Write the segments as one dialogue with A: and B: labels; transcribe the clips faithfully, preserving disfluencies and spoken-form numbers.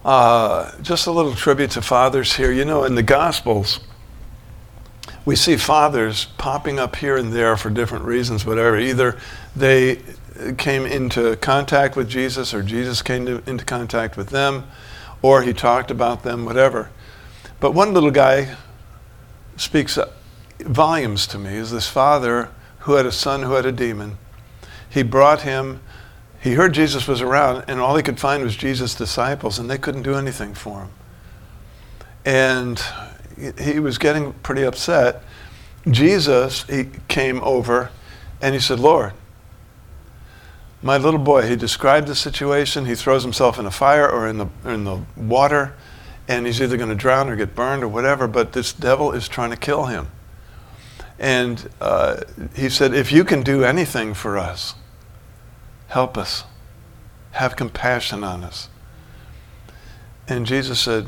A: Uh, just a little tribute to fathers here. You know, in the Gospels, we see fathers popping up here and there for different reasons, whatever. Either they came into contact with Jesus, or Jesus came to, into contact with them, or he talked about them, whatever. But one little guy speaks volumes to me, is this father who had a son who had a demon. He brought him, he heard Jesus was around, and all he could find was Jesus' disciples, and they couldn't do anything for him. And he was getting pretty upset. Jesus, he came over, and he said, Lord, my little boy, he described the situation. He throws himself in a fire or in the in the water, and he's either going to drown or get burned or whatever, but this devil is trying to kill him. And uh, he said, if you can do anything for us, help us. Have compassion on us. And Jesus said,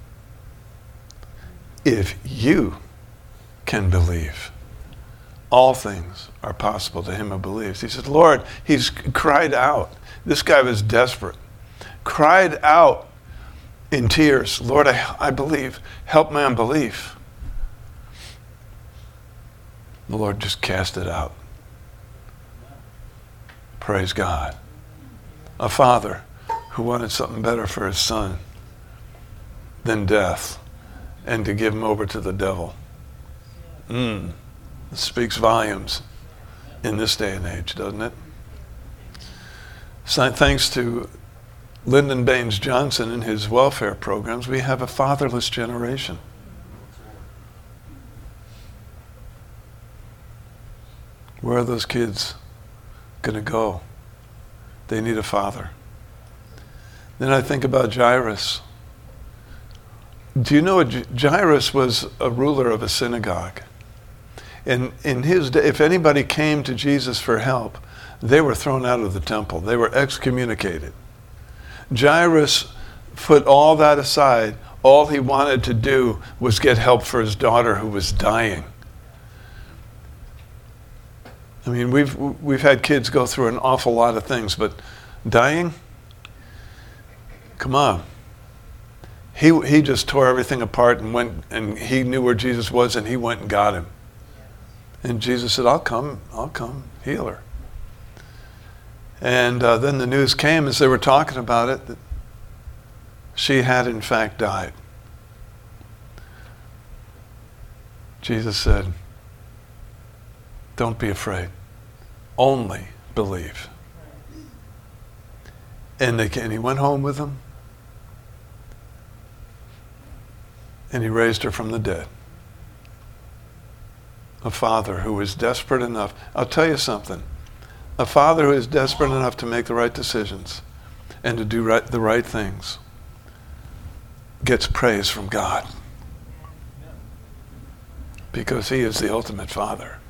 A: if you can believe, all things are possible to him who believes. He said, Lord, he's cried out. This guy was desperate. Cried out in tears, Lord, I, I believe. Help my unbelief. The Lord just cast it out. Praise God. A father who wanted something better for his son than death, and to give him over to the devil. Mm. It speaks volumes in this day and age, doesn't it? So thanks to Lyndon Baines Johnson and his welfare programs, we have a fatherless generation. Where are those kids going to go? They need a father. Then I think about Jairus. Do you know Jairus was a ruler of a synagogue? And in his day, if anybody came to Jesus for help, they were thrown out of the temple. They were excommunicated. Jairus put all that aside. All he wanted to do was get help for his daughter who was dying. I mean, we've we've had kids go through an awful lot of things, but dying? Come on. He he just tore everything apart and went, and he knew where Jesus was, and he went and got him. And Jesus said, I'll come, I'll come, heal her. And uh, then the news came as they were talking about it that she had in fact died. Jesus said, don't be afraid, only believe. And, they, and he went home with them, and he raised her from the dead. A father who is desperate enough. I'll tell you something. A father who is desperate enough to make the right decisions and to do right, the right things gets praise from God. Because he is the ultimate father.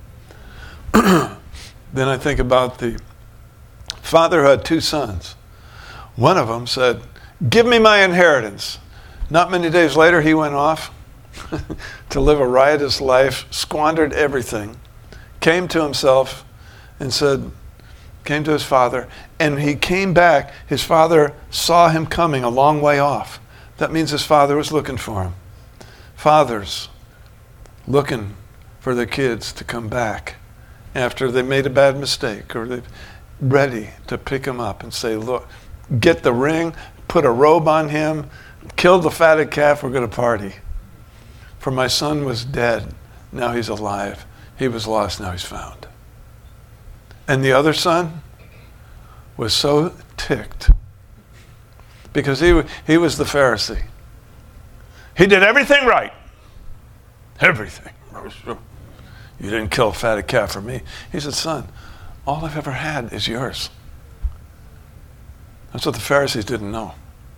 A: Then I think about the father who had two sons. One of them said, give me my inheritance. Not many days later, he went off to live a riotous life, squandered everything, came to himself and said, came to his father, and he came back. His father saw him coming a long way off. That means his father was looking for him. Fathers looking for their kids to come back after they made a bad mistake, or they're ready to pick him up and say, look, get the ring, put a robe on him, kill the fatted calf, we're going to party. For my son was dead, now he's alive. He was lost, now he's found. And the other son was so ticked because he, he was the Pharisee. He did everything right. Everything. You didn't kill a fatted calf for me. He said, son, all I've ever had is yours. That's what the Pharisees didn't know.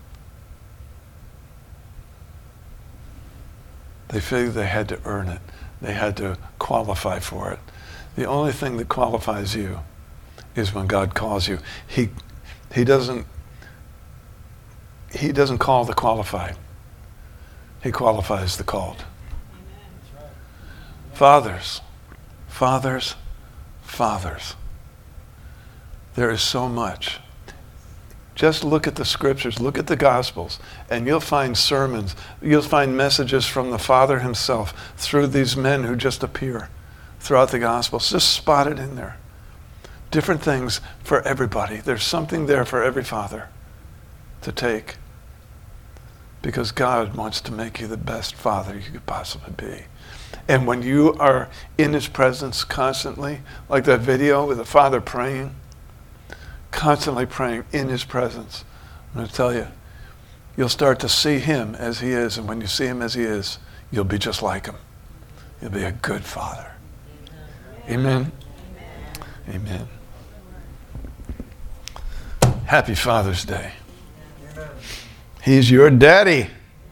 A: They figured they had to earn it. They had to qualify for it. The only thing that qualifies you is when God calls you. He, he doesn't, he doesn't call the qualified. He qualifies the called. Fathers, fathers, fathers. There is so much Just look at the scriptures, look at the Gospels, and you'll find sermons, you'll find messages from the Father himself through these men who just appear throughout the Gospels. Just spot it in there. Different things for everybody. There's something there for every father to take, because God wants to make you the best father you could possibly be. And when you are in his presence constantly, like that video with the father praying, constantly praying in his presence, I'm going to tell you, you'll start to see him as he is. And when you see him as he is, you'll be just like him. You'll be a good father. Amen. Amen. Amen. Happy Father's Day. Amen. He's your daddy.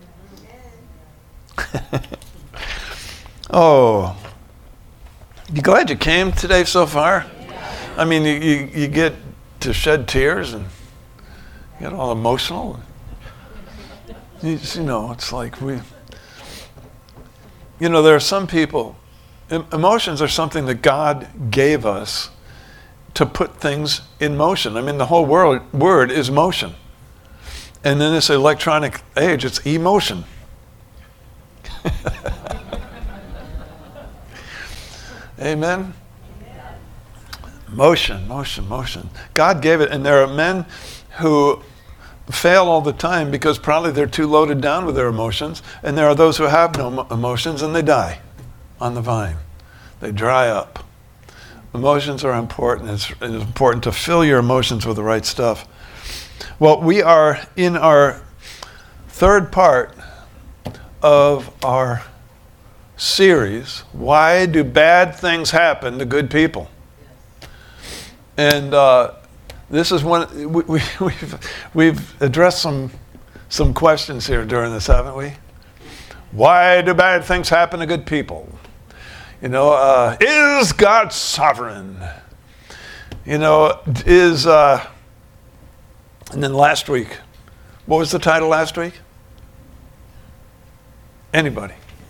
A: Oh, you glad you came today so far? I mean, you, you, you get to shed tears and get all emotional. You, you know, it's like we, you know, there are some people, emotions are something that God gave us to put things in motion. I mean, the whole world, word is motion. And in this electronic age, it's emotion. Amen? Motion, motion, motion. God gave it, and there are men who fail all the time because probably they're too loaded down with their emotions, and there are those who have no emotions and they die on the vine. They dry up. Emotions are important. It's, it's important to fill your emotions with the right stuff. Well, we are in our third part of our series, Why Do Bad Things Happen to Good People? And uh, this is one, we, we, we've, we've addressed some, some questions here during this, haven't we? Why do bad things happen to good people? You know, uh, is God sovereign? You know, is, uh, and then last week, what was the title last week? Anybody?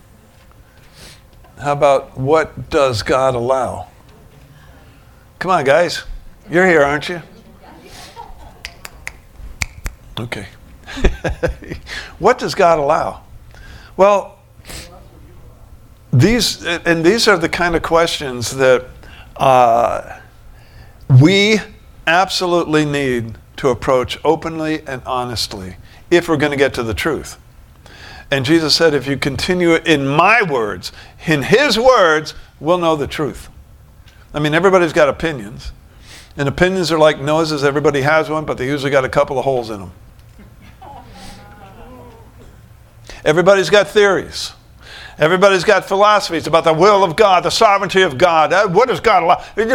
A: How about what does God allow? Come on, guys. You're here, aren't you? Okay. What does God allow? Well, these, and these are the kind of questions that uh, we absolutely need to approach openly and honestly if we're going to get to the truth. And Jesus said, if you continue in my words, in his words, we'll know the truth. I mean, everybody's got opinions. And opinions are like noses. Everybody has one, but they usually got a couple of holes in them. Everybody's got theories. Everybody's got philosophies about the will of God, the sovereignty of God. Uh, what does God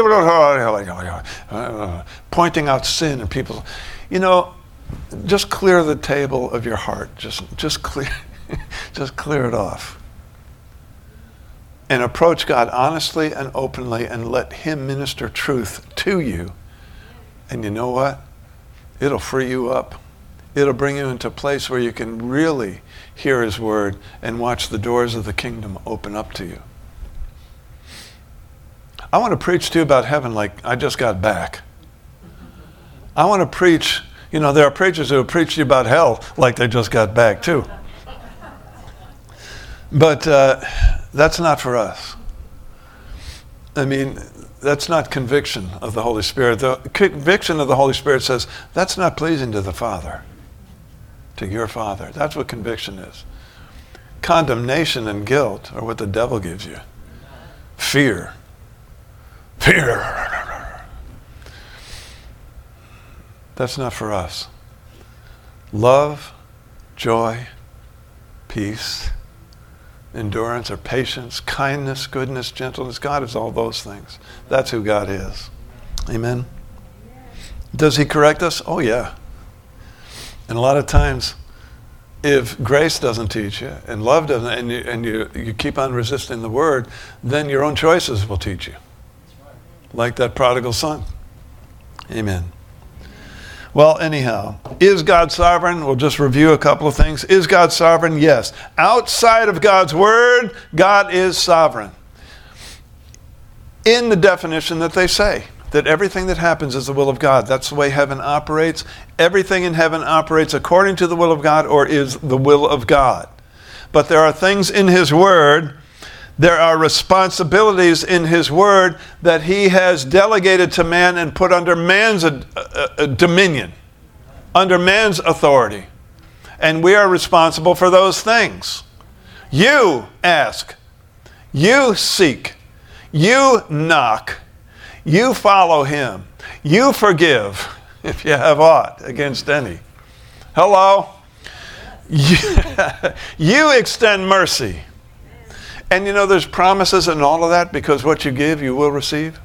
A: allow? Pointing out sin in people. You know, just clear the table of your heart. Just, just clear, just clear it off. And approach God honestly and openly and let him minister truth to you. And you know what? It'll free you up. It'll bring you into a place where you can really hear his word and watch the doors of the kingdom open up to you. I want to preach to you about heaven like I just got back. I want to preach, you know, there are preachers who preach to you about hell like they just got back too. But uh, that's not for us. I mean, that's not conviction of the Holy Spirit. The conviction of the Holy Spirit says, that's not pleasing to the Father, to your Father. That's what conviction is. Condemnation and guilt are what the devil gives you. Fear. Fear. That's not for us. Love, joy, peace, endurance or patience, kindness, goodness, gentleness. God is all those things. That's who God is. Amen. Does he correct us? Oh yeah. And a lot of times, if grace doesn't teach you, and love doesn't, and you, and you, you keep on resisting the word, then your own choices will teach you. Like that prodigal son. Amen. Well, anyhow, is God sovereign? We'll just review a couple of things. Is God sovereign? Yes. Outside of God's word, God is sovereign. In the definition that they say. that everything that happens is the will of God. That's the way heaven operates. Everything in heaven operates according to the will of God or is the will of God. But there are things in His Word, there are responsibilities in His Word that He has delegated to man and put under man's uh, uh, dominion, under man's authority. And we are responsible for those things. You ask, you seek, you knock, you follow Him, you forgive if you have aught against any. Hello? You, you extend mercy. And you know, there's promises in all of that because what you give, you will receive.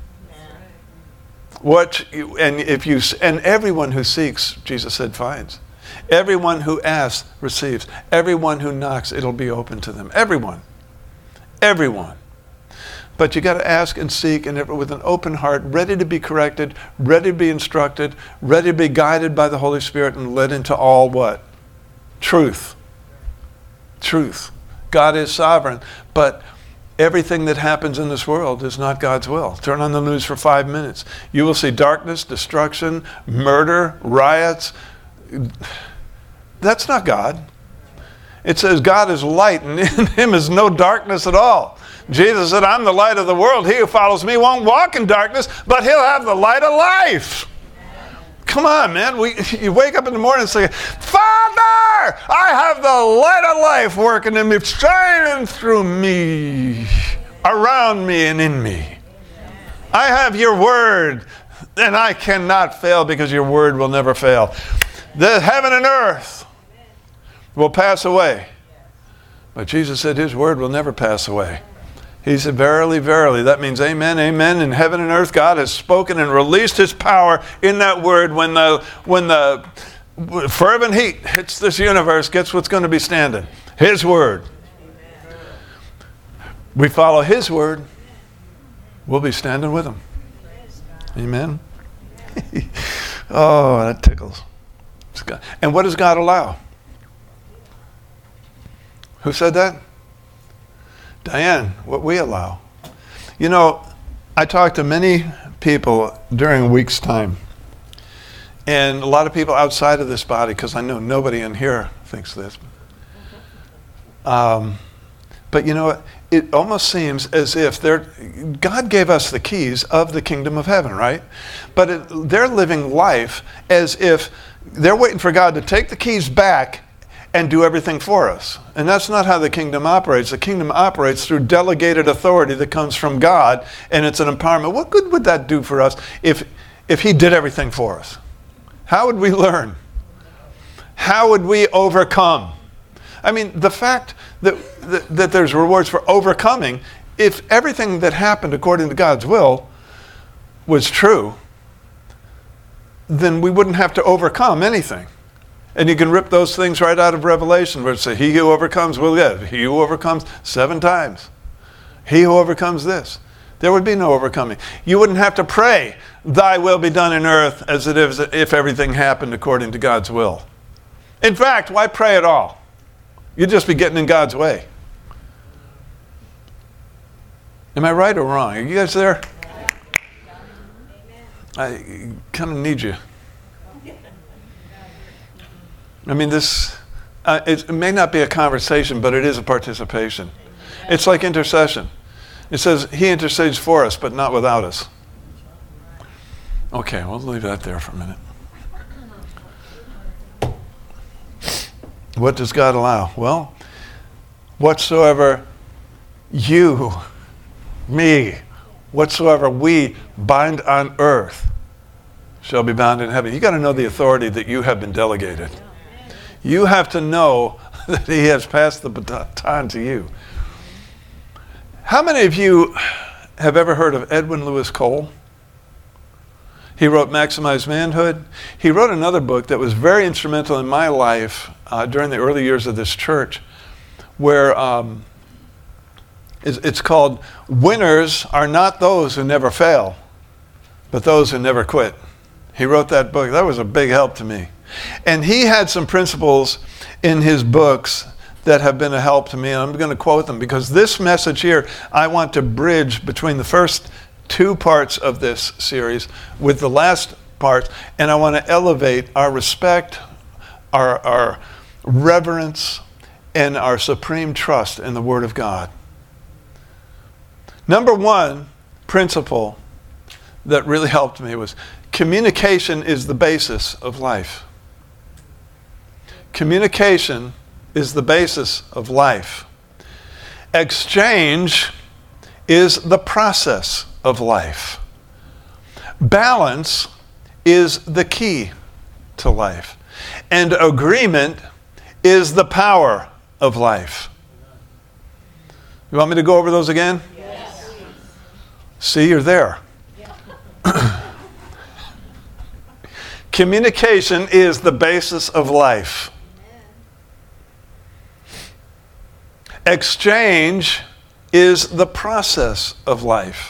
A: What you, and if you and everyone who seeks, Jesus said, finds. Everyone who asks receives. Everyone who knocks, it'll be open to them. Everyone. Everyone. But you got to ask and seek and with an open heart, ready to be corrected, ready to be instructed, ready to be guided by the Holy Spirit and led into all what? Truth. Truth. God is sovereign, but everything that happens in this world is not God's will. Turn on the news for five minutes. You will see darkness, destruction, murder, riots. That's not God. It says God is light and in Him is no darkness at all. Jesus said, I'm the light of the world. He who follows me won't walk in darkness, but he'll have the light of life. Come on, man. We, you wake up in the morning and say, Father, I have the light of life working in me, shining through me, around me and in me. I have your word, and I cannot fail because your word will never fail. The heaven and earth will pass away, but Jesus said his word will never pass away. He said, verily, verily. That means amen, amen. In heaven and earth, God has spoken and released His power in that word. When the when the fervent heat hits this universe, guess what's going to be standing? His word. We follow His word, we'll be standing with Him. Amen. Oh, that tickles. And what does God allow? Who said that? Diane, what we allow. You know, I talk to many people during a week's time. And a lot of people outside of this body, because I know nobody in here thinks this. Um, but you know what? It almost seems as if they're, God gave us the keys of the kingdom of heaven, right? But it, they're living life as if they're waiting for God to take the keys back and do everything for us. And that's not how the kingdom operates. The kingdom operates through delegated authority that comes from God, and it's an empowerment. What good would that do for us if, if He did everything for us? How would we learn? How would we overcome? I mean, the fact that, that, that there's rewards for overcoming, if everything that happened according to God's will was true, then we wouldn't have to overcome anything. And you can rip those things right out of Revelation where it says, he who overcomes will live. He who overcomes seven times. He who overcomes this. There would be no overcoming. You wouldn't have to pray, thy will be done in earth as it is if everything happened according to God's will. In fact, why pray at all? You'd just be getting in God's way. Am I right or wrong? Are you guys there? I kind of need you. I mean, this, uh, it may not be a conversation, but it is a participation. It's like intercession. It says, He intercedes for us, but not without us. Okay, we'll leave that there for a minute. What does God allow? Well, whatsoever you, me, whatsoever we bind on earth shall be bound in heaven. You got to know the authority that you have been delegated. You have to know that He has passed the baton to you. How many of you have ever heard of Edwin Lewis Cole? He wrote Maximize Manhood. He wrote another book that was very instrumental in my life uh, during the early years of this church, where um, it's, it's called Winners Are Not Those Who Never Fail, but Those Who Never Quit. He wrote that book. That was a big help to me. And he had some principles in his books that have been a help to me, and I'm going to quote them because this message here, I want to bridge between the first two parts of this series with the last part, and I want to elevate our respect, our, our reverence, and our supreme trust in the Word of God. Number one principle that really helped me was communication is the basis of life. Communication is the basis of life. Exchange is the process of life. Balance is the key to life. And agreement is the power of life. You want me to go over those again?
B: Yes.
A: See, you're there.
B: Yeah.
A: Communication is the basis of life. Exchange is the process of life.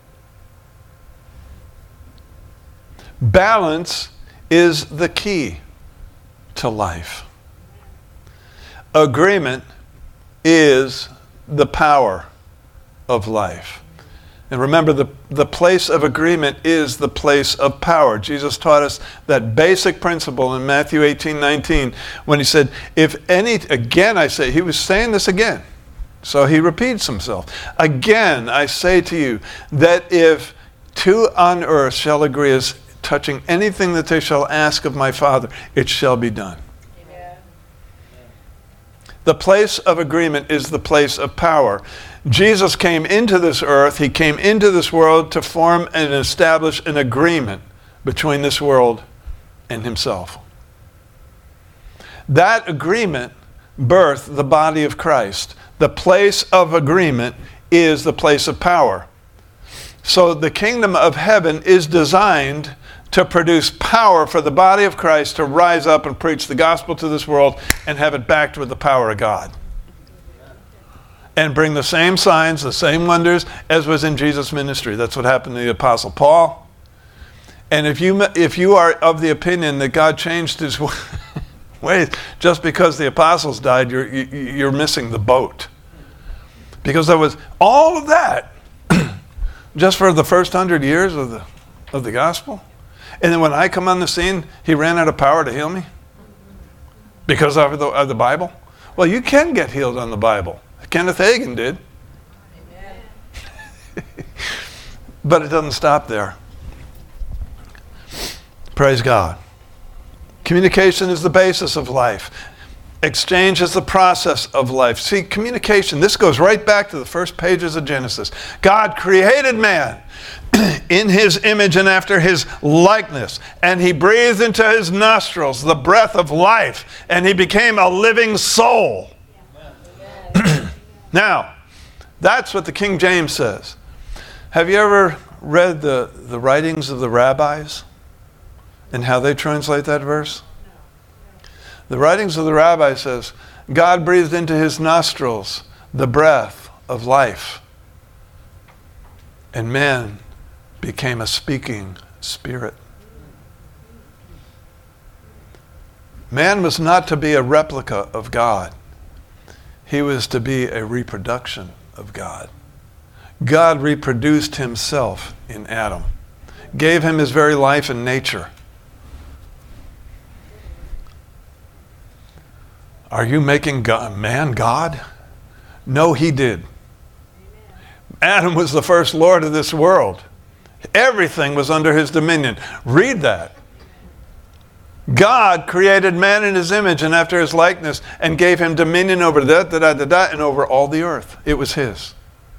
A: Balance is the key to life. Agreement is the power of life. And remember, the, the place of agreement is the place of power. Jesus taught us that basic principle in Matthew eighteen nineteen when he said, if any, again I say, he was saying this again, so he repeats himself. Again, I say to you that if two on earth shall agree as touching anything that they shall ask of my Father, it shall be done.
B: Amen.
A: The place of agreement is the place of power. Jesus came into this earth, he came into this world to form and establish an agreement between this world and himself. That agreement birthed the body of Christ. The place of agreement is the place of power. So the kingdom of heaven is designed to produce power for the body of Christ to rise up and preach the gospel to this world and have it backed with the power of God. And bring the same signs, the same wonders as was in Jesus' ministry. That's what happened to the Apostle Paul. And if you if you are of the opinion that God changed his ways just because the apostles died, you're you're missing the boat. Because there was all of that just for the first hundred years of the of the gospel. And then when I come on the scene, he ran out of power to heal me because of the, of the Bible. Well, you can get healed on the Bible. Kenneth Hagin did.
B: Amen.
A: But it doesn't stop there. Praise God. Communication is the basis of life. Exchange is the process of life. See, communication, this goes right back to the first pages of Genesis. God created man in his image and after his likeness, and he breathed into his nostrils the breath of life, and he became a living soul. Now, that's what the King James says. Have you ever read the, the writings of the rabbis and how they translate that verse? The writings of the rabbis says, God breathed into his nostrils the breath of life, and man became a speaking spirit. Man was not to be a replica of God. He was to be a reproduction of God. God reproduced himself in Adam, gave him his very life and nature. Are you making God, man God? No, he did. Adam was the first Lord of this world. Everything was under his dominion. Read that. God created man in his image and after his likeness and gave him dominion over that, da, da, da, da, and over all the earth. It was his.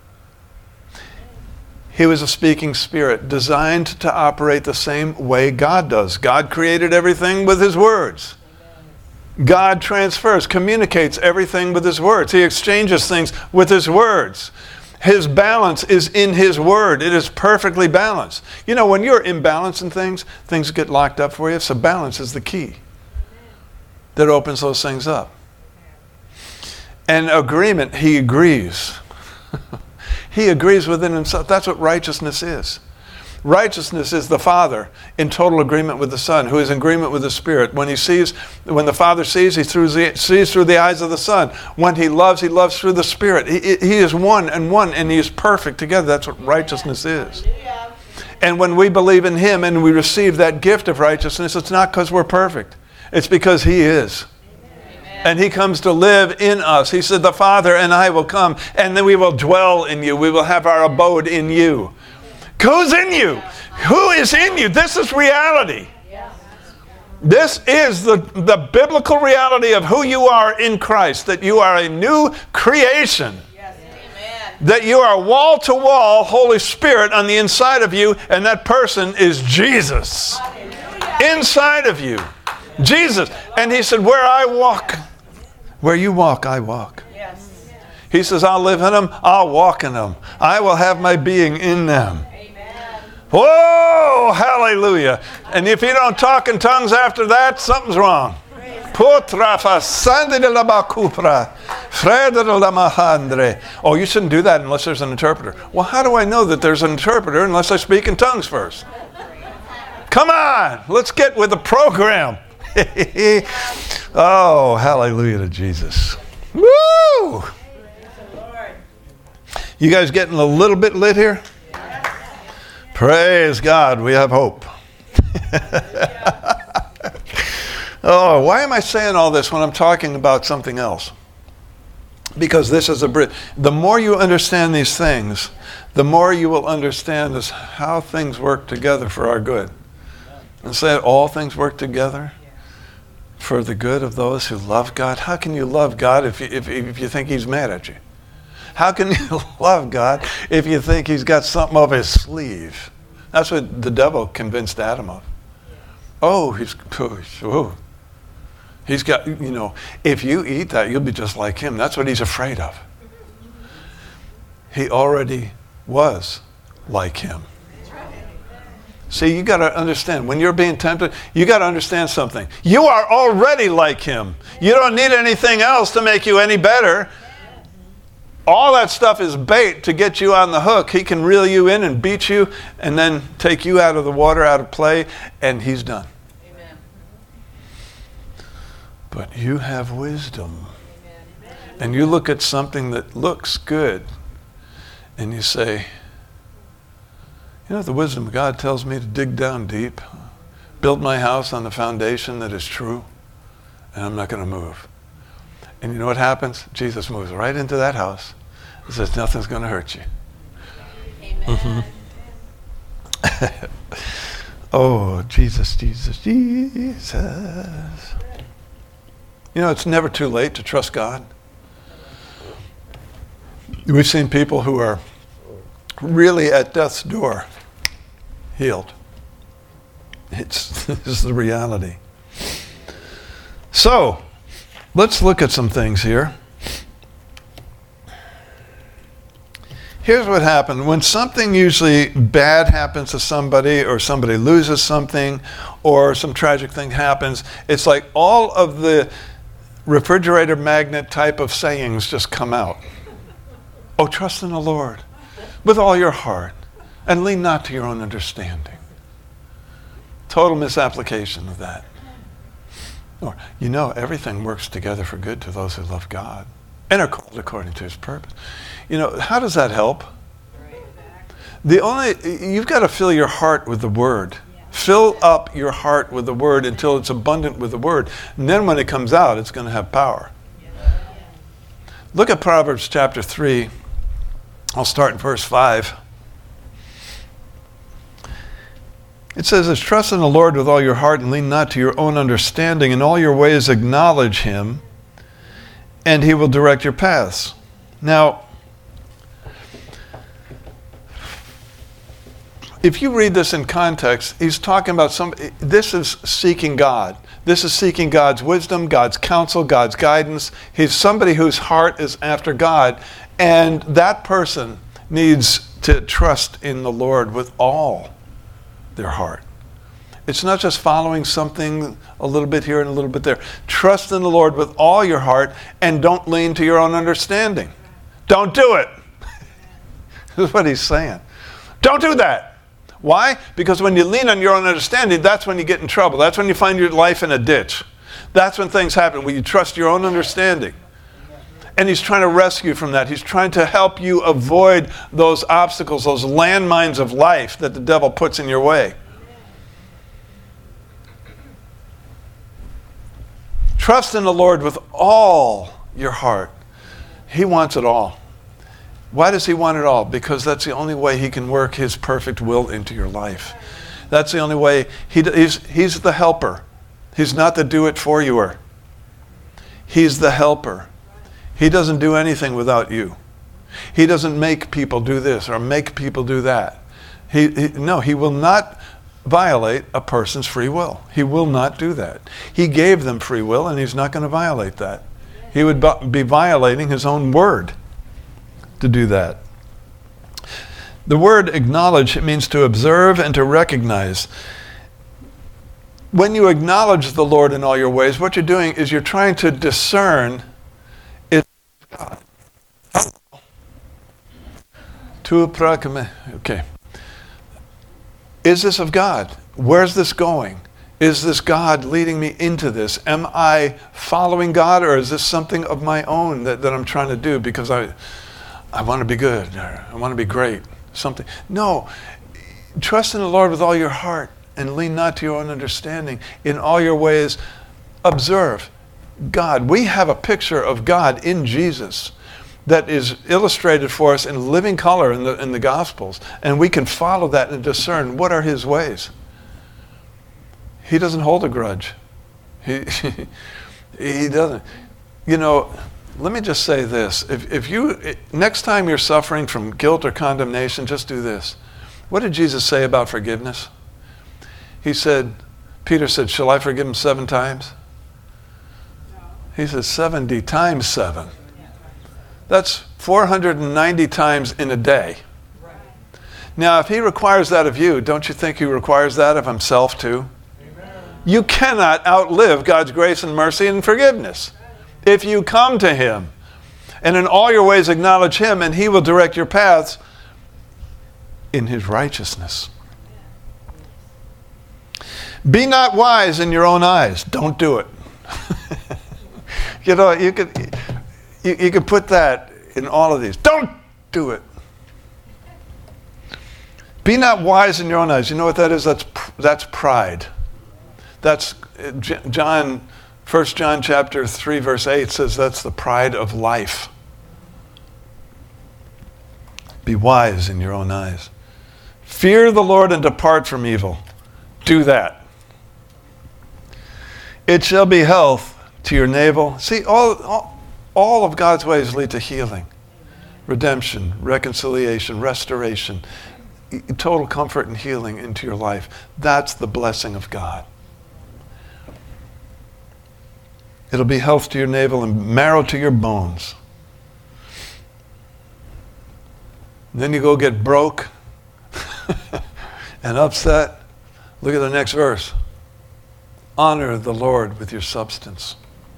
A: He was a speaking spirit designed to operate the same way God does. God created everything with his words. God transfers, communicates everything with his words. He exchanges things with his words. His balance is in his word. It is perfectly balanced. You know, when you're imbalanced in things, things get locked up for you. So balance is the key that opens those things up. And agreement, he agrees. He agrees within himself. That's what righteousness is. Righteousness is the Father in total agreement with the Son, who is in agreement with the Spirit. When he sees, when the Father sees, he through the, sees through the eyes of the Son. When he loves, he loves through the Spirit. He, he is one and one, and he is perfect together. That's what righteousness is. And when we believe in him and we receive that gift of righteousness, it's not because we're perfect. It's because he is. And he comes to live in us. He said, the Father and I will come, and then we will dwell in you. We will have our abode in you. Who's in you? Who is in you? This is reality. This is the, the biblical reality of who you are in Christ, that you are a new creation. That you are wall-to-wall Holy Spirit on the inside of you, and that person is Jesus. Inside of you. Jesus. And he said, where I walk, where you walk, I walk.
B: Yes.
A: He says, I'll live in them, I'll walk in them. I will have my being in them.
B: Amen.
A: Whoa, hallelujah. And if you don't talk in tongues after that, something's wrong. Oh, you shouldn't do that unless there's an interpreter. Well, how do I know that there's an interpreter unless I speak in tongues first? Come on, let's get with the program. Oh, hallelujah to Jesus. Woo! You guys getting a little bit lit here? Praise God, we have hope. Oh, why am I saying all this when I'm talking about something else? Because this is a bridge. The more you understand these things, the more you will understand is how things work together for our good. And say all things work together for the good of those who love God. How can you love God if you, if, if you think he's mad at you? How can you love God if you think he's got something up his sleeve? That's what the devil convinced Adam of. Oh, he's, oh, he's got, you know, if you eat that, you'll be just like him. That's what he's afraid of. He already was like him. See, you got to understand, when you're being tempted, you got to understand something. You are already like him. You don't need anything else to make you any better. All that stuff is bait to get you on the hook. He can reel you in and beat you and then take you out of the water, out of play, and he's done. Amen. But you have wisdom. Amen. And you look at something that looks good and you say, you know, the wisdom of God tells me to dig down deep, build my house on the foundation that is true, and I'm not going to move. And you know what happens? Jesus moves right into that house and says, nothing's going to hurt you. Amen. Mm-hmm. Oh, Jesus, Jesus, Jesus. You know, it's never too late to trust God. We've seen people who are really at death's door healed. It's this is the reality. So, let's look at some things here. Here's what happened. When something usually bad happens to somebody, or somebody loses something, or some tragic thing happens, it's like all of the refrigerator magnet type of sayings just come out. Oh, trust in the Lord with all your heart, and lean not to your own understanding. Total misapplication of that. Or, you know, everything works together for good to those who love God and are called according to his purpose. You know, how does that help? The only, you've got to fill your heart with the Word. Fill up your heart with the Word until it's abundant with the Word. And then when it comes out, it's going to have power. Look at Proverbs chapter three. I'll start in verse five. It says, trust in the Lord with all your heart and lean not to your own understanding. In all your ways acknowledge him, and he will direct your paths. Now, if you read this in context, he's talking about some, this is seeking God. This is seeking God's wisdom, God's counsel, God's guidance. He's somebody whose heart is after God, and that person needs to trust in the Lord with all their heart. It's not just following something a little bit here and a little bit there. Trust in the Lord with all your heart and don't lean to your own understanding. Don't do it. This is what he's saying. Don't do that. Why? Because when you lean on your own understanding, that's when you get in trouble. That's when you find your life in a ditch. That's when things happen, when you trust your own understanding. And he's trying to rescue you from that. He's trying to help you avoid those obstacles, those landmines of life that the devil puts in your way. Trust in the Lord with all your heart. He wants it all. Why does he want it all? Because that's the only way he can work his perfect will into your life. That's the only way. He, he's, he's the helper. He's not the do-it-for-youer. He's the helper. He doesn't do anything without you. He doesn't make people do this or make people do that. He, he no, he will not violate a person's free will. He will not do that. He gave them free will, and he's not going to violate that. He would be violating his own word to do that. The word acknowledge, it means to observe and to recognize. When you acknowledge the Lord in all your ways, what you're doing is you're trying to discern is God. Okay. Is this of God? Where's this going? Is this God leading me into this? Am I following God, or is this something of my own that, that I'm trying to do because I I want to be good, or I want to be great? Something. No. Trust in the Lord with all your heart and lean not to your own understanding. In all your ways, observe God. We have a picture of God in Jesus that is illustrated for us in living color in the in the Gospels, and we can follow that and discern what are his ways. He doesn't hold a grudge. He he doesn't. You know, let me just say this. If if you next time you're suffering from guilt or condemnation, just do this. What did Jesus say about forgiveness? He said, Peter said, "Shall I forgive him seven times?" He said, seventy times seven. That's four hundred ninety times in a day. Right. Now, if he requires that of you, don't you think he requires that of himself too? Amen. You cannot outlive God's grace and mercy and forgiveness. If you come to him and in all your ways acknowledge him, and he will direct your paths in his righteousness. Be not wise in your own eyes. Don't do it. You know, you could... You, you can put that in all of these. Don't do it. Be not wise in your own eyes. You know what that is? That's that's pride. That's John, First John chapter three, verse eight says that's the pride of life. Be wise in your own eyes. Fear the Lord and depart from evil. Do that. It shall be health to your navel. See, all, all All of God's ways lead to healing, redemption, reconciliation, restoration, total comfort and healing into your life. That's the blessing of God. It'll be health to your navel and marrow to your bones. And then you go get broke and upset. Look at the next verse. Honor the Lord with your substance.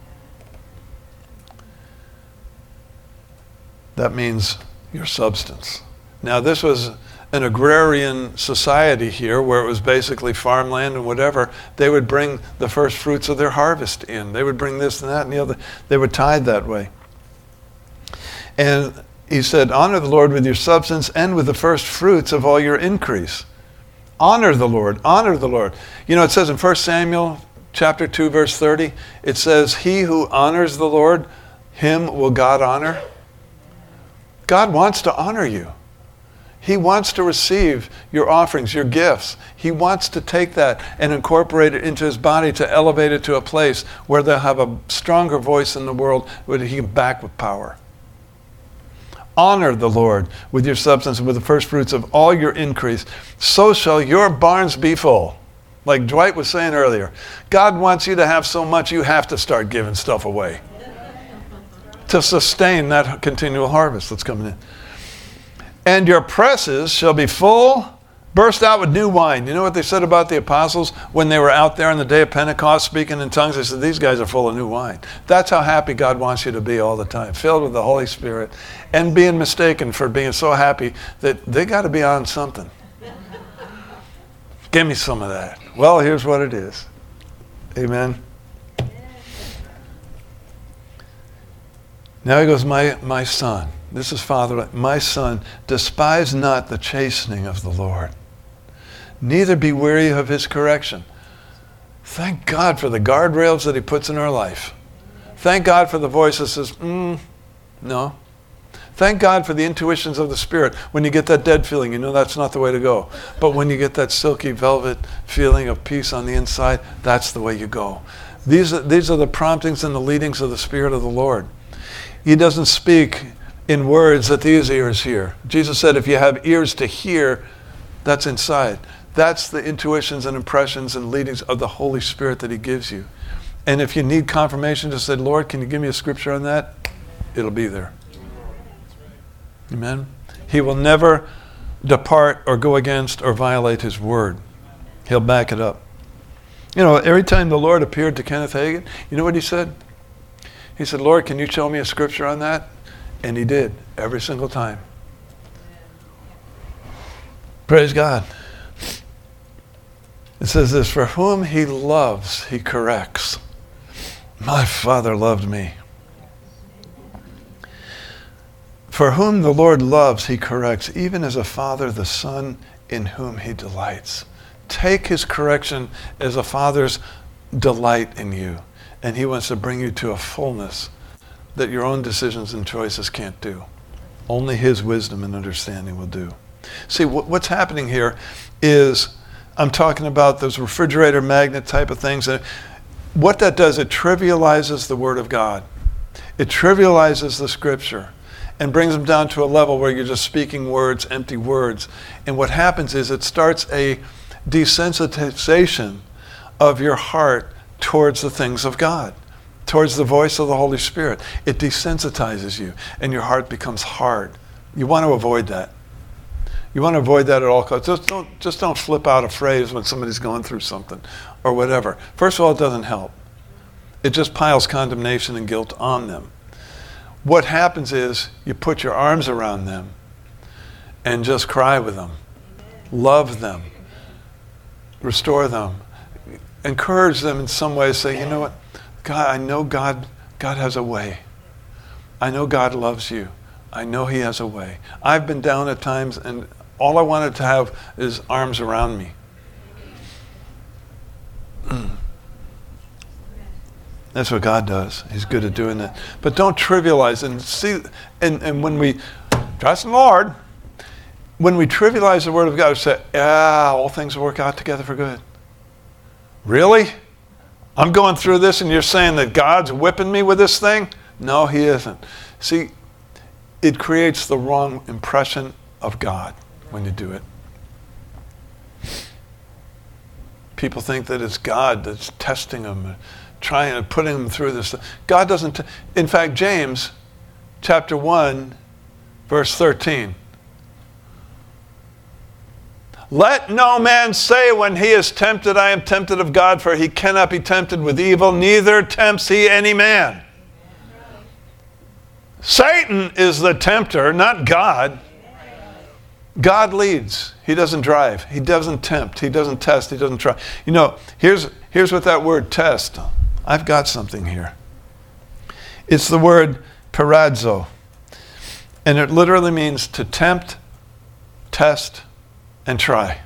A: That means your substance. Now, this was an agrarian society here where it was basically farmland and whatever. They would bring the first fruits of their harvest in. They would bring this and that and the other. They were tied that way. And he said, honor the Lord with your substance and with the first fruits of all your increase. Honor the Lord. Honor the Lord. You know, it says in First Samuel chapter two, verse thirty, it says, he who honors the Lord, him will God honor. God wants to honor you. He wants to receive your offerings, your gifts. He wants to take that and incorporate it into his body to elevate it to a place where they'll have a stronger voice in the world where he can back with power. Honor the Lord with your substance and with the first fruits of all your increase. So shall your barns be full. Like Dwight was saying earlier, God wants you to have so much you have to start giving stuff away to sustain that continual harvest that's coming in. And your presses shall be full, burst out with new wine. You know what they said about the apostles when they were out there on the day of Pentecost speaking in tongues? They said, these guys are full of new wine. That's how happy God wants you to be all the time, filled with the Holy Spirit and being mistaken for being so happy that they got to be on something. Give me some of that. Well, here's what it is. Amen. Now he goes, my, my son. This is Father. My son, despise not the chastening of the Lord. Neither be weary of his correction. Thank God for the guardrails that he puts in our life. Thank God for the voice that says, mm, no. Thank God for the intuitions of the Spirit. When you get that dead feeling, you know that's not the way to go. But when you get that silky velvet feeling of peace on the inside, that's the way you go. These are, these are the promptings and the leadings of the Spirit of the Lord. He doesn't speak in words that these ears hear. Jesus said, if you have ears to hear, that's inside. That's the intuitions and impressions and leadings of the Holy Spirit that he gives you. And if you need confirmation, just say, Lord, can you give me a scripture on that? It'll be there. Amen. He will never depart or go against or violate his word. He'll back it up. You know, every time the Lord appeared to Kenneth Hagin, you know what he said? He said, Lord, can you show me a scripture on that? And he did, every single time. Praise God. It says this, for whom he loves, he corrects. My Father loved me. For whom the Lord loves, he corrects, even as a father the son in whom he delights. Take his correction as a father's delight in you. And he wants to bring you to a fullness that your own decisions and choices can't do. Only his wisdom and understanding will do. See, wh- what's happening here is, I'm talking about those refrigerator magnet type of things. And what that does, it trivializes the Word of God. It trivializes the Scripture and brings them down to a level where you're just speaking words, empty words. And what happens is it starts a desensitization of your heart towards the things of God, towards the voice of the Holy Spirit. It desensitizes you, and your heart becomes hard. You want to avoid that. You want to avoid that at all costs. Just don't, just don't flip out a phrase when somebody's going through something or whatever. First of all, it doesn't help. It just piles condemnation and guilt on them. What happens is you put your arms around them and just cry with them. Love them. Restore them. Encourage them in some way. Say, you know what? God, I know God, God has a way. I know God loves you. I know he has a way. I've been down at times, and all I wanted to have is arms around me. Mm. That's what God does. He's good at doing that. But don't trivialize and see. And, and when we trust the Lord, when we trivialize the Word of God, we say, "Yeah, all things will work out together for good." Really? I'm going through this, and you're saying that God's whipping me with this thing? No, he isn't. See, it creates the wrong impression of God when you do it. People think that it's God that's testing them, trying to put them through this. God doesn't. T- In fact, James chapter one, verse thirteen. Let no man say when he is tempted, I am tempted of God, for he cannot be tempted with evil, neither tempts he any man. Satan is the tempter, not God. God leads. He doesn't drive. He doesn't tempt. He doesn't test. He doesn't try. You know, here's, here's what that word test, I've got something here. It's the word perazzo. And it literally means to tempt, test, and try.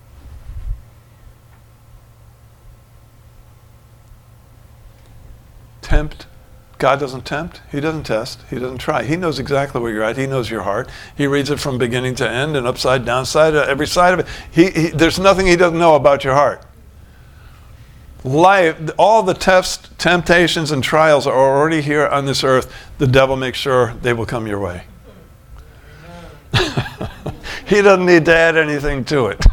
A: Tempt. God doesn't tempt. He doesn't test. He doesn't try. He knows exactly where you're at. He knows your heart. He reads it from beginning to end and upside, downside, every side of it. He, he, there's nothing he doesn't know about your heart. Life, all the tests, temptations, and trials are already here on this earth. The devil makes sure they will come your way. He doesn't need to add anything to it.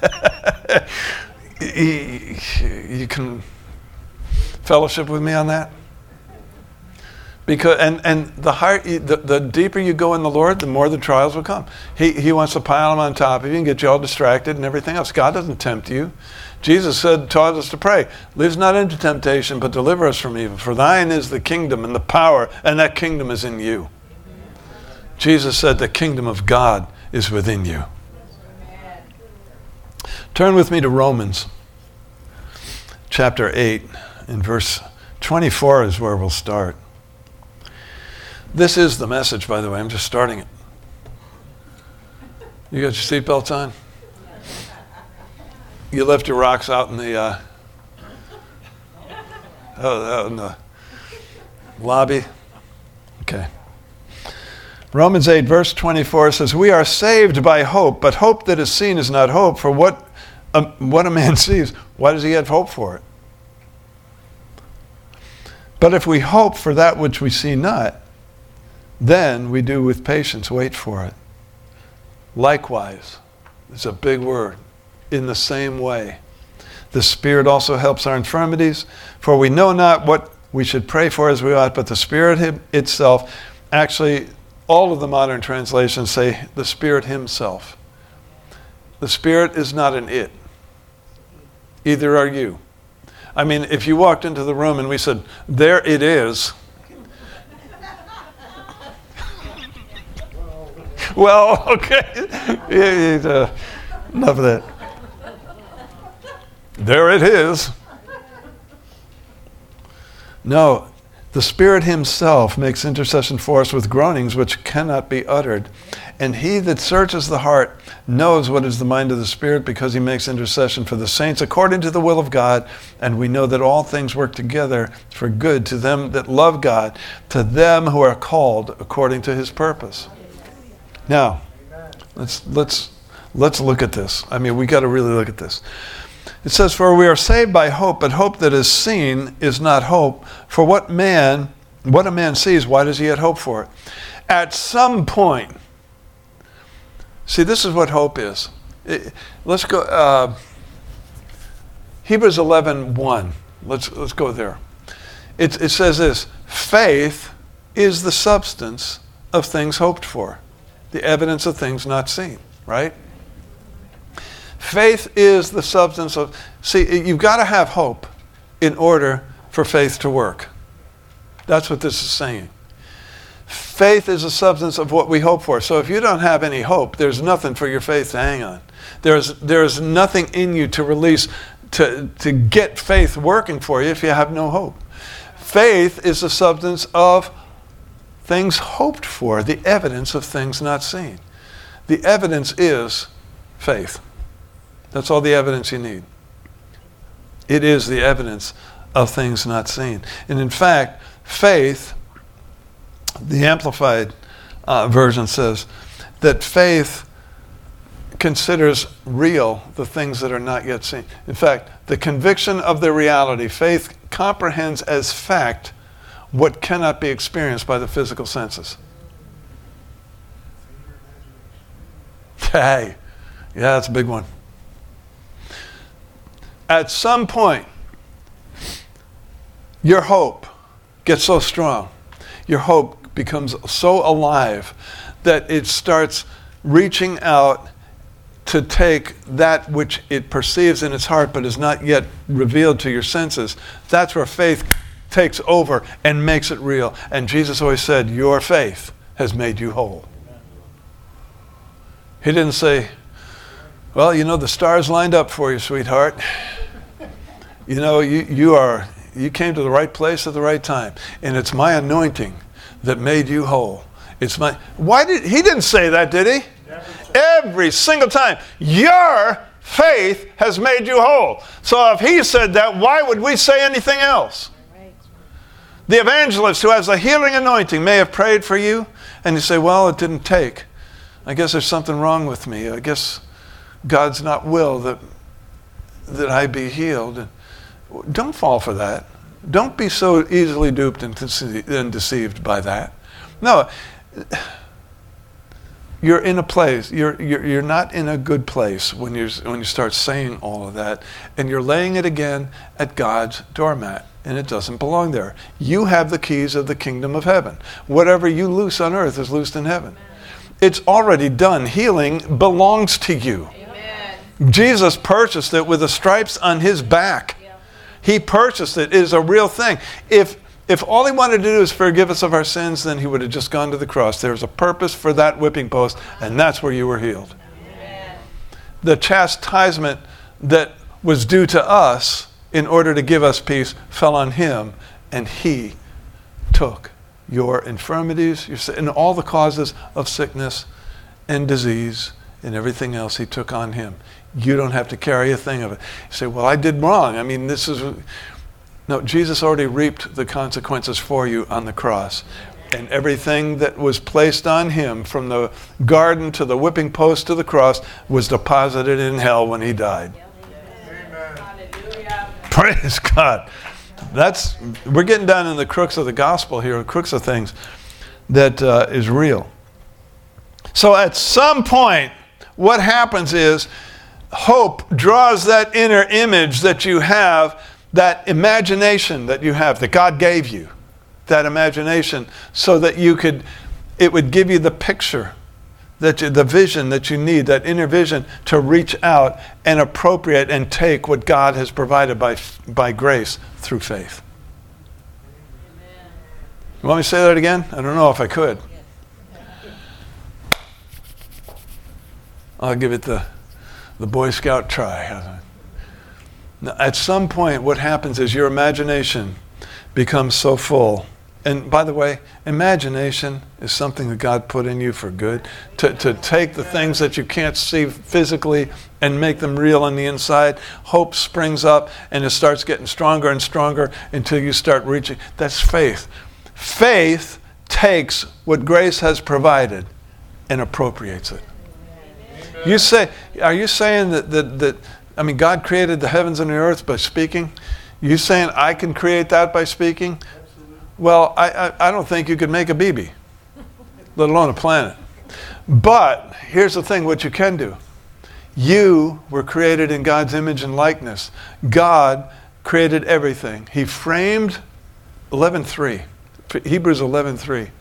A: he, you can fellowship with me on that? Because and, and the higher, the, the deeper you go in the Lord, the more the trials will come. He he wants to pile them on top of you and get you all distracted and everything else. God doesn't tempt you. Jesus said, taught us to pray, lead us not into temptation, but deliver us from evil. For thine is the kingdom and the power, and that kingdom is in you. Jesus said the kingdom of God is within you. Turn with me to Romans chapter eight, and verse twenty-four is where we'll start. This is the message, by the way. I'm just starting it. You got your seatbelts on? You left your rocks out in the, uh, oh, out in the lobby? Okay. Romans eight, verse twenty-four says, "We are saved by hope, but hope that is seen is not hope. For what a, what a man sees, why does he have hope for it? But if we hope for that which we see not, then we do with patience wait for it. Likewise," it's a big word, "in the same way, the Spirit also helps our infirmities, for we know not what we should pray for as we ought, but the Spirit itself," actually, all of the modern translations say the Spirit Himself. The Spirit is not an it. Either are you. I mean, if you walked into the room and we said, "There it is," well, okay, yeah, yeah, uh, enough of that. There it is. No, the Spirit Himself makes intercession for us with groanings which cannot be uttered. And He that searches the heart knows what is the mind of the Spirit, because He makes intercession for the saints according to the will of God. And we know that all things work together for good to them that love God, to them who are called according to His purpose. Now, let's let's let's look at this. I mean, we got to really look at this. It says, "For we are saved by hope, but hope that is seen is not hope. For what man, what a man sees, why does he yet hope for it?" At some point, see, this is what hope is. It, let's go, uh, Hebrews eleven one. Let's let's go there. It, it says this: "Faith is the substance of things hoped for, the evidence of things not seen." Right? Faith is the substance of... See, you've got to have hope in order for faith to work. That's what this is saying. Faith is the substance of what we hope for. So if you don't have any hope, there's nothing for your faith to hang on. There's there's nothing in you to release, to, to get faith working for you if you have no hope. Faith is the substance of things hoped for, the evidence of things not seen. The evidence is faith. That's all the evidence you need. It is the evidence of things not seen. And in fact, faith, the Amplified uh, version says that faith considers real the things that are not yet seen. In fact, the conviction of their reality, faith comprehends as fact what cannot be experienced by the physical senses. Hey, yeah, that's a big one. At some point, your hope gets so strong, your hope becomes so alive that it starts reaching out to take that which it perceives in its heart but is not yet revealed to your senses. That's where faith takes over and makes it real. And Jesus always said, "Your faith has made you whole." He didn't say, "Well, you know, the stars lined up for you, sweetheart. You know, you, you are you came to the right place at the right time, and it's my anointing that made you whole. It's my..." Why did he didn't say that, did he? Every single time. Your faith has made you whole. So if he said that, why would we say anything else? Right. The evangelist who has a healing anointing may have prayed for you, and you say, "Well, it didn't take. I guess there's something wrong with me. I guess God's not will that that I be healed." Don't fall for that. Don't be so easily duped and deceived by that. No, you're in a place. You're you're you're not in a good place when you when you start saying all of that, and you're laying it again at God's doormat, and it doesn't belong there. You have the keys of the kingdom of heaven. Whatever you loose on earth is loosed in heaven. It's already done. Healing belongs to you. Amen. Jesus purchased it with the stripes on His back. He purchased it. It is a real thing. If if all He wanted to do is forgive us of our sins, then He would have just gone to the cross. There's a purpose for that whipping post, and that's where you were healed. Amen. The chastisement that was due to us in order to give us peace fell on him, and he took your infirmities, your, and all the causes of sickness and disease and everything else he took on him. You don't have to carry a thing of it. You say, well, I did wrong. I mean, this is... No, Jesus already reaped the consequences for you on the cross. And everything that was placed on him, from the garden to the whipping post to the cross, was deposited in hell when he died. Amen. Praise God. That's, we're getting down in the crux of the gospel here, the crux of things that uh, is real. So at some point, what happens is hope draws that inner image that you have, that imagination that you have, that God gave you, that imagination, so that you could, it would give you the picture, that you, the vision that you need, that inner vision to reach out and appropriate and take what God has provided by by grace through faith. Amen. You want me to say that again? I don't know if I could. I'll give it the the Boy Scout try. Now, at some point, what happens is your imagination becomes so full. And by the way, imagination is something that God put in you for good. To, to take the things that you can't see physically and make them real on the inside. Hope springs up and it starts getting stronger and stronger until you start reaching. That's faith. Faith takes what grace has provided and appropriates it. You say, are you saying that, that, that, I mean, God created the heavens and the earth by speaking? You saying I can create that by speaking? Well, I, I, I don't think you could make a B B, let alone a planet. But here's the thing, what you can do. You were created in God's image and likeness. God created everything. He framed eleven three, Hebrews eleven three.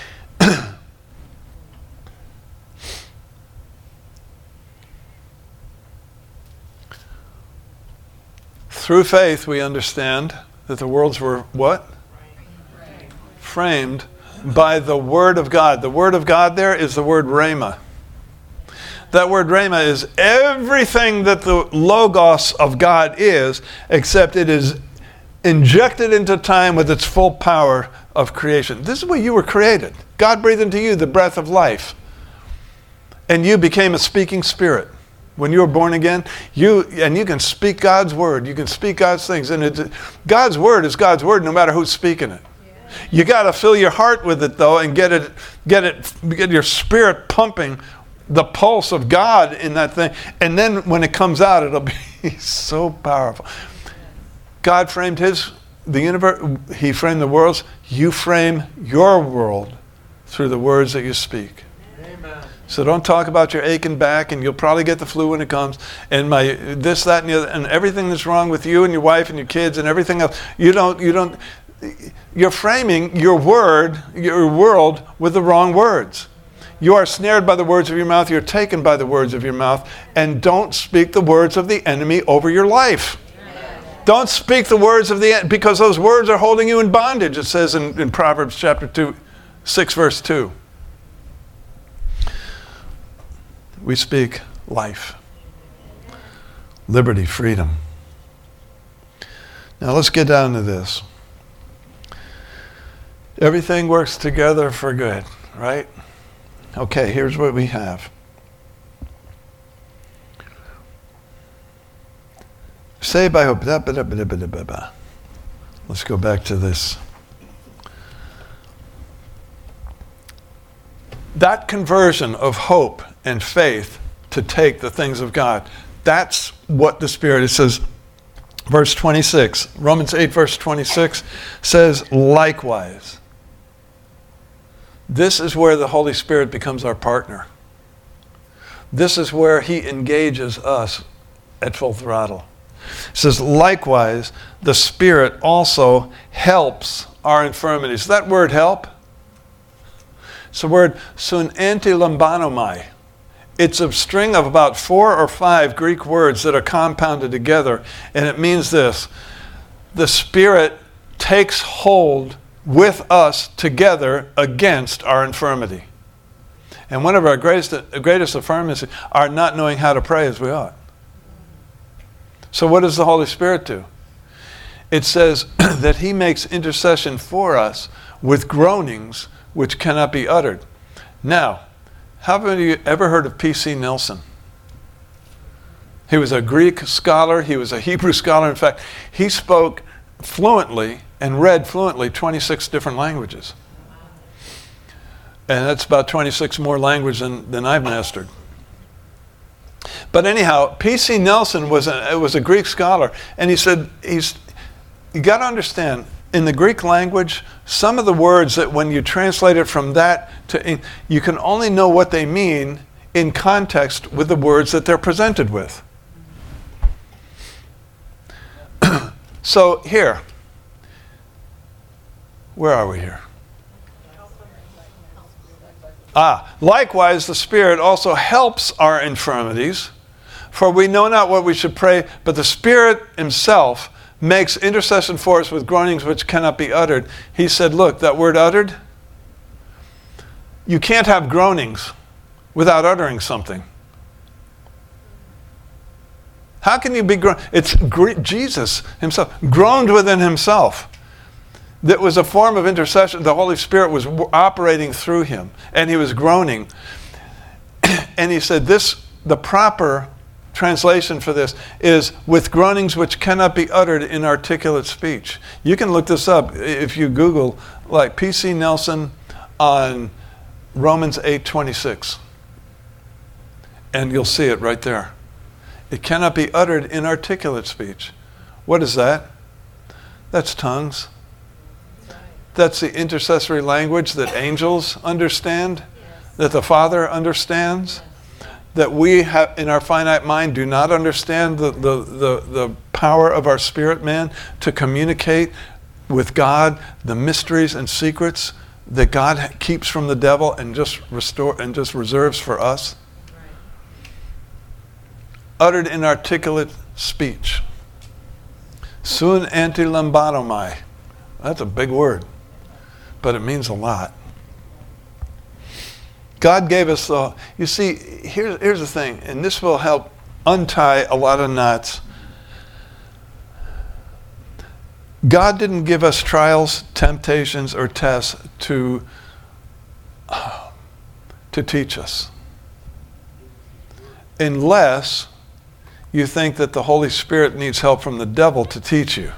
A: Through faith, we understand that the worlds were what? Framed by the Word of God. The Word of God there is the word rhema. That word rhema is everything that the Logos of God is, except it is injected into time with its full power of creation. This is where you were created. God breathed into you the breath of life. And you became a speaking spirit. When you were born again, you and you can speak God's word. You can speak God's things. And it's, God's word is God's word no matter who's speaking it. You got to fill your heart with it, though, and get it, get it, get your spirit pumping the pulse of God in that thing. And then when it comes out, it'll be so powerful. God framed his, the universe, he framed the worlds. You frame your world through the words that you speak. Amen. So don't talk about your aching back, and you'll probably get the flu when it comes, and my this, that, and the other, and everything that's wrong with you and your wife and your kids and everything else. You don't, you don't, you're framing your word, your world with the wrong words. You are snared by the words of your mouth. You're taken by the words of your mouth. And don't speak the words of the enemy over your life. Amen. Don't speak the words of the enemy, because those words are holding you in bondage. It says in, in Proverbs chapter two, six, verse two. We speak life, liberty, freedom. Now let's get down to this. Everything works together for good, right? Okay, here's what we have. Saved by hope. Let's go back to this. That conversion of hope and faith to take the things of God, that's what the Spirit, it says, verse twenty-six, Romans eight, verse twenty-six says, likewise. This is where the Holy Spirit becomes our partner. This is where he engages us at full throttle. It says, likewise, the Spirit also helps our infirmities. That word help, it's the word sun antilambanomai. It's a string of about four or five Greek words that are compounded together, and it means this. The Spirit takes hold with us together against our infirmity. And one of our greatest, greatest infirmities are not knowing how to pray as we ought. So what does the Holy Spirit do? It says that he makes intercession for us with groanings which cannot be uttered. Now, how many of you ever heard of P C Nelson? He was a Greek scholar. He was a Hebrew scholar. In fact, he spoke fluently and read fluently twenty-six different languages. And that's about twenty-six more languages than, than I've mastered. But anyhow, P C Nelson was a, was a Greek scholar. And he said, he's, you got to understand, in the Greek language, some of the words that when you translate it from that to, you can only know what they mean in context with the words that they're presented with. So here, where are we here? Ah, likewise the Spirit also helps our infirmities, for we know not what we should pray, but the Spirit himself makes intercession for us with groanings which cannot be uttered. He said, look, that word uttered, you can't have groanings without uttering something. How can you be groan? It's Jesus himself, groaned within himself. That was a form of intercession. The Holy Spirit was operating through him, and he was groaning. And he said this, the proper translation for this is with groanings which cannot be uttered in articulate speech. You can look this up if you Google like P C Nelson on Romans eight twenty-six. And you'll see it right there. It cannot be uttered in articulate speech. What is that? That's tongues. That's the intercessory language that angels understand, that the Father understands, that we have in our finite mind do not understand the, the, the, the power of our spirit man to communicate with God the mysteries and secrets that God keeps from the devil and just restore and just reserves for us. Uttered in articulate speech. Sun antilambatomai. That's a big word, but it means a lot. God gave us the, you see, here's, here's the thing, and this will help untie a lot of knots. God didn't give us trials, temptations, or tests to, to teach us. Unless you think that the Holy Spirit needs help from the devil to teach you.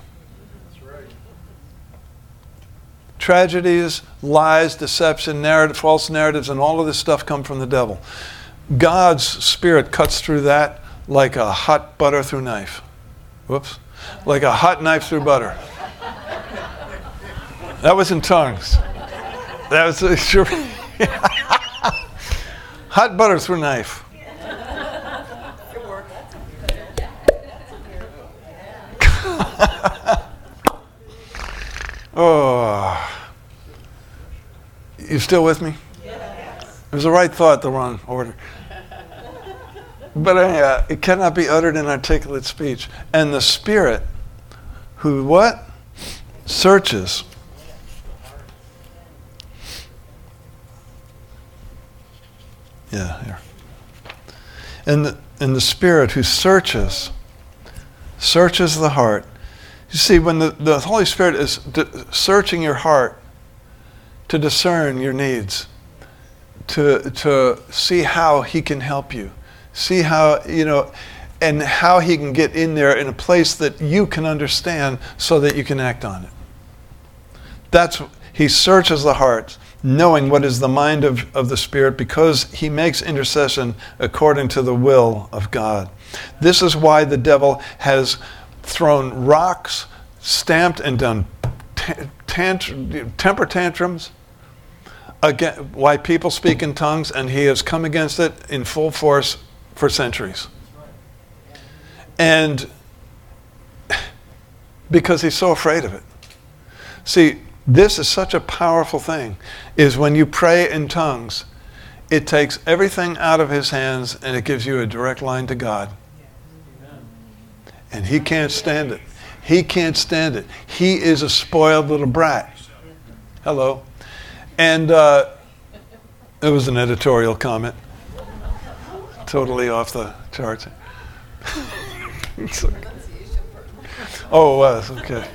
A: Tragedies, lies, deception, narrative, false narratives, and all of this stuff come from the devil. God's Spirit cuts through that like a hot butter through knife. Whoops. Like a hot knife through butter. That was in tongues. That was uh, sure. Hot butter through knife. Oh. You still with me? Yes. It was the right thought, the wrong order. But uh, it cannot be uttered in articulate speech. And the Spirit, who what? Searches. Yeah, here. And the, and the Spirit who searches, searches the heart. You see, when the, the Holy Spirit is d- searching your heart to discern your needs, to to see how he can help you, see how, you know, and how he can get in there in a place that you can understand so that you can act on it. That's, he searches the heart, knowing what is the mind of, of the Spirit, because he makes intercession according to the will of God. This is why the devil has thrown rocks, stamped and done t- tant- temper tantrums, again, why people speak in tongues, and he has come against it in full force for centuries. And because he's so afraid of it. See, this is such a powerful thing, is when you pray in tongues, it takes everything out of his hands and it gives you a direct line to God. And he can't stand it. He can't stand it. He is a spoiled little brat. Hello. And uh, it was an editorial comment. Totally off the charts. Oh, it was. Okay.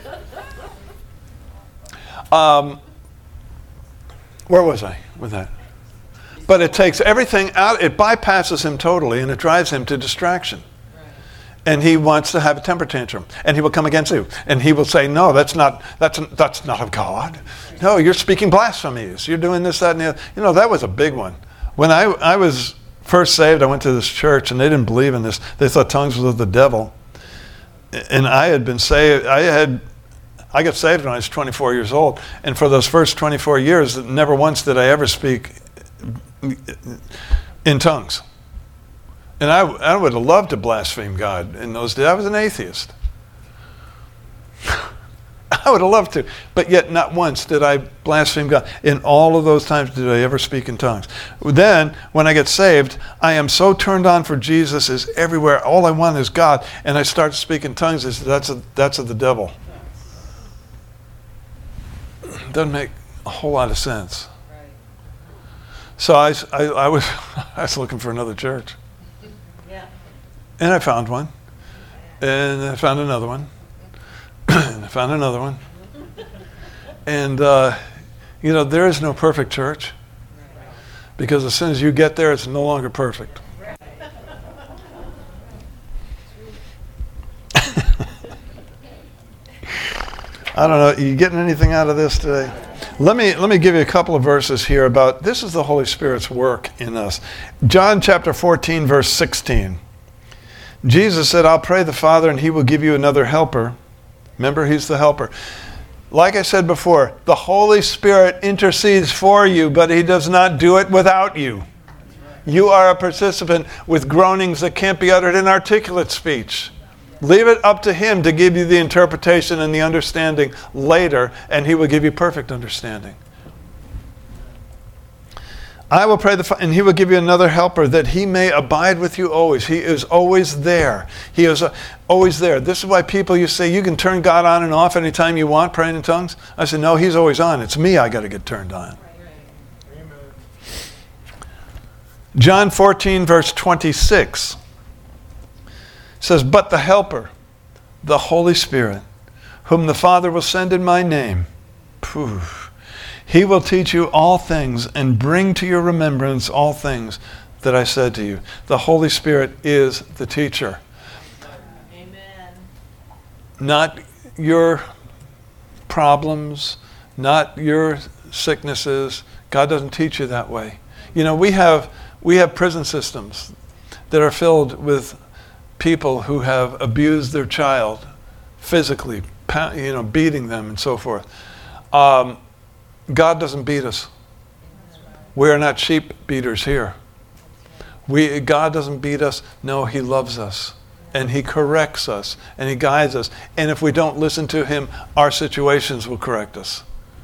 A: Um, where was I with that? But it takes everything out. It bypasses him totally, and it drives him to distraction. And he wants to have a temper tantrum, and he will come against you, and he will say, "No, that's not that's that's not of God. No, you're speaking blasphemies. You're doing this, that, and the other." You know, that was a big one. When I I was first saved, I went to this church, and they didn't believe in this. They thought tongues was of the devil, and I had been saved. I had I got saved when I was twenty-four years old, and for those first twenty-four years, never once did I ever speak in tongues. And I, I would have loved to blaspheme God in those days. I was an atheist. I would have loved to. But yet not once did I blaspheme God. In all of those times did I ever speak in tongues. Then, when I get saved, I am so turned on for Jesus is everywhere. All I want is God. And I start to speak in tongues. It's, that's, a, that's of the devil. Doesn't make a whole lot of sense. So I, I, I, was, I was looking for another church. And I found one, and I found another one, and I found another one. And, uh, you know, there is no perfect church, because as soon as you get there, it's no longer perfect. I don't know, are you getting anything out of this today? Let me let me give you a couple of verses here about, this is the Holy Spirit's work in us. John chapter fourteen, verse sixteen. Jesus said, I'll pray the Father and he will give you another helper. Remember, he's the helper. Like I said before, the Holy Spirit intercedes for you, but he does not do it without you. You are a participant with groanings that can't be uttered in articulate speech. Leave it up to him to give you the interpretation and the understanding later, and he will give you perfect understanding. I will pray, the and he will give you another helper that he may abide with you always. He is always there. He is uh, always there. This is why people, you say, you can turn God on and off anytime you want, praying in tongues. I said, no, he's always on. It's me I got to get turned on. John fourteen, verse twenty-six says, but the helper, the Holy Spirit, whom the Father will send in my name, poof, he will teach you all things and bring to your remembrance all things that I said to you. The Holy Spirit is the teacher.
B: Amen.
A: Not your problems, not your sicknesses. God doesn't teach you that way. You know, we have we have prison systems that are filled with people who have abused their child physically, you know, beating them and so forth. Um, God doesn't beat us. We are not sheep beaters here. We, God doesn't beat us. No, he loves us. And he corrects us. And he guides us. And if we don't listen to him, our situations will correct us.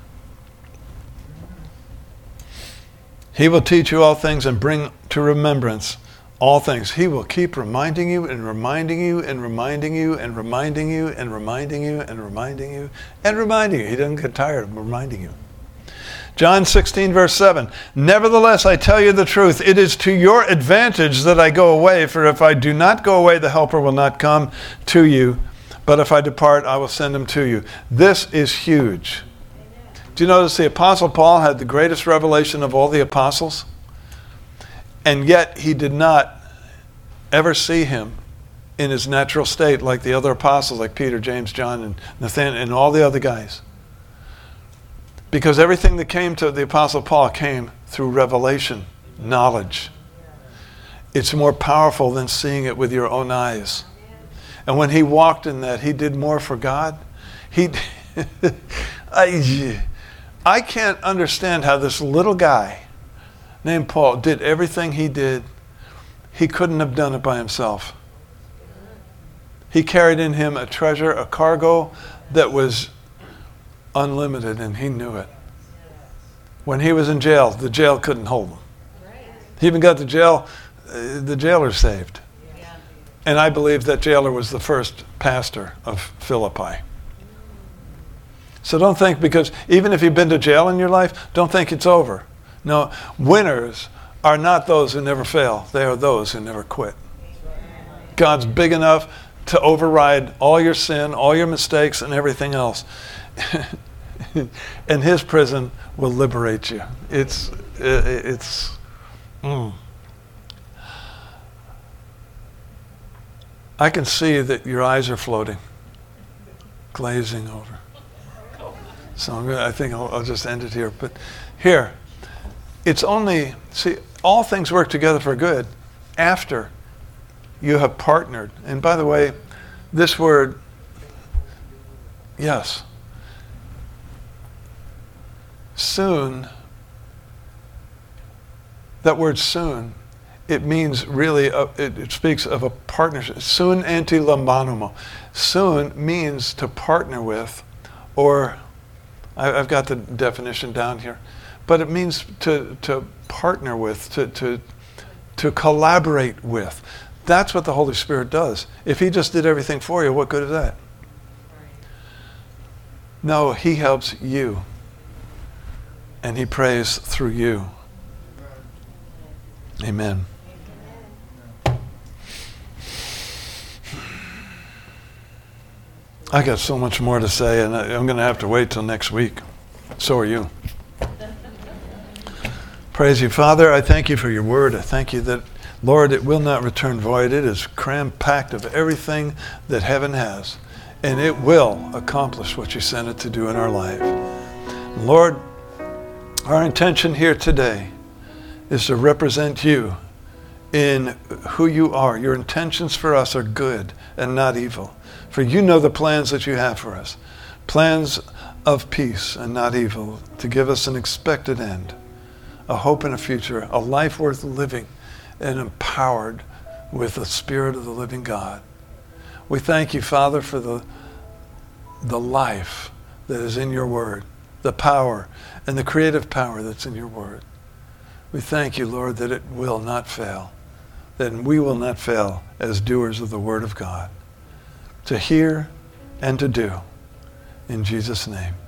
A: He will teach you all things and bring to remembrance all things. He will keep reminding you and reminding you and reminding you and reminding you and reminding you and reminding you and reminding you. He doesn't get tired of reminding you. John sixteen, verse seven. Nevertheless, I tell you the truth. It is to your advantage that I go away. For if I do not go away, the helper will not come to you. But if I depart, I will send him to you. This is huge. Do you notice the Apostle Paul had the greatest revelation of all the apostles? And yet he did not ever see him in his natural state like the other apostles, like Peter, James, John, and Nathanael, and all the other guys. Because everything that came to the Apostle Paul came through revelation, knowledge. It's more powerful than seeing it with your own eyes. And when he walked in that, he did more for God. He, I, I can't understand how this little guy named Paul did everything he did. He couldn't have done it by himself. He carried in him a treasure, a cargo that was unlimited, and he knew it. When he was in jail, the jail couldn't hold him. He even got the jail, uh, the jailer saved. And I believe that jailer was the first pastor of Philippi. So don't think, because even if you've been to jail in your life, don't think it's over. No, winners are not those who never fail. They are those who never quit. God's big enough to override all your sin, all your mistakes, and everything else. And his prison will liberate you. It's, it's, mm. I can see that your eyes are floating, glazing over. So I'm gonna, I think I'll, I'll just end it here. But here, it's only, see, all things work together for good after you have partnered. And by the way, this word, yes, soon, that word soon, it means really, a, it, it speaks of a partnership. Soon anti lambanumo. Soon means to partner with, or I, I've got the definition down here, but it means to, to partner with, to, to, to collaborate with. That's what the Holy Spirit does. If he just did everything for you, what good is that? No, he helps you. And he prays through you. Amen. I got so much more to say, and I'm going to have to wait till next week. So are you. Praise you, Father. I thank you for your word. I thank you that, Lord, it will not return void. It is cram-packed of everything that heaven has, and it will accomplish what you sent it to do in our life. Lord, our intention here today is to represent you in who you are. Your intentions for us are good and not evil. For you know the plans that you have for us. Plans of peace and not evil, to give us an expected end, a hope and a future, a life worth living and empowered with the Spirit of the living God. We thank you, Father, for the, the life that is in your word, the power and the creative power that's in your word. We thank you, Lord, that it will not fail, that we will not fail as doers of the word of God, to hear and to do. In Jesus' name.